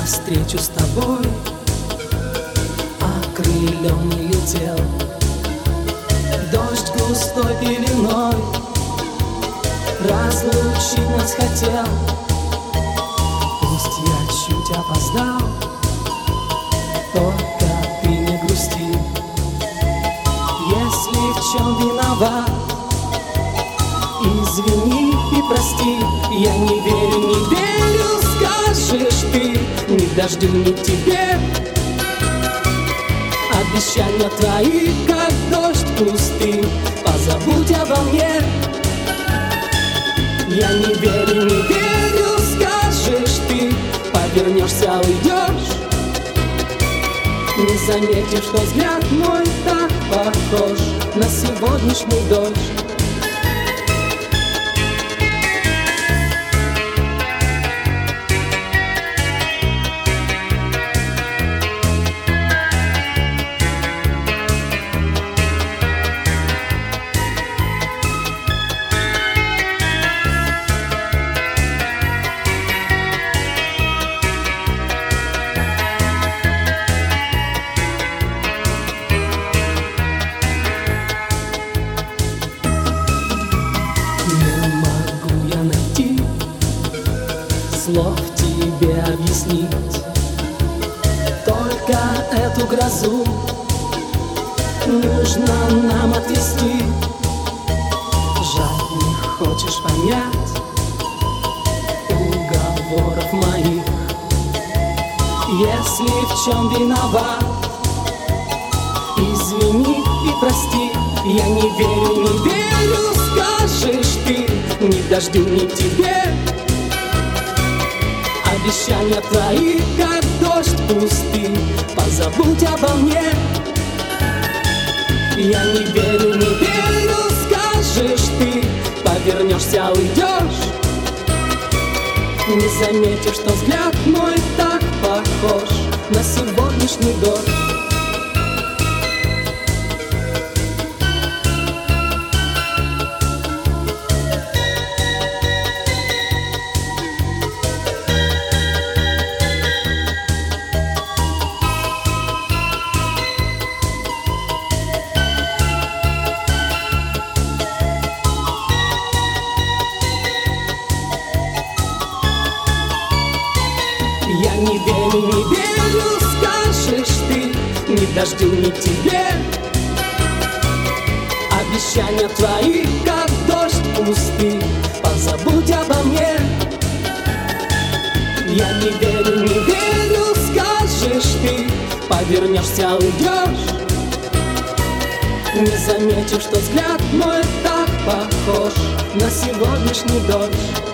навстречу с тобой окрылённый летел. Дождь густой пеленой разлучить нас хотел. Пусть я чуть опоздал, только ты не грусти. Если в чем виноват, извини и прости. Я не верю, скажешь ты, ни дождю, ни тебе. Обещания твои, как дождь пустый, позабудь обо мне. Я не верю, скажешь ты, повернешься, уйдешь. Не заметишь, что взгляд мой так похож на сегодняшний дождь. Слов тебе объяснить, только эту грозу нужно нам отвести. Жаль, не хочешь понять уговоров моих. Если в чем виноват, извини и прости. Я не верю, скажешь ты, ни дождю, ни тебе. Обещания твои, как дождь пустый, позабудь обо мне. Я не верю, скажешь ты, повернешься, уйдешь. Не заметишь, что взгляд мой так похож на сегодняшний дождь. Я не верю, скажешь ты, ни дождю, ни тебе. Обещания твои, как дождь пустый, позабудь обо мне. Я не верю, скажешь ты, повернешься, уйдешь. Не заметишь, что взгляд мой так похож на сегодняшний дождь.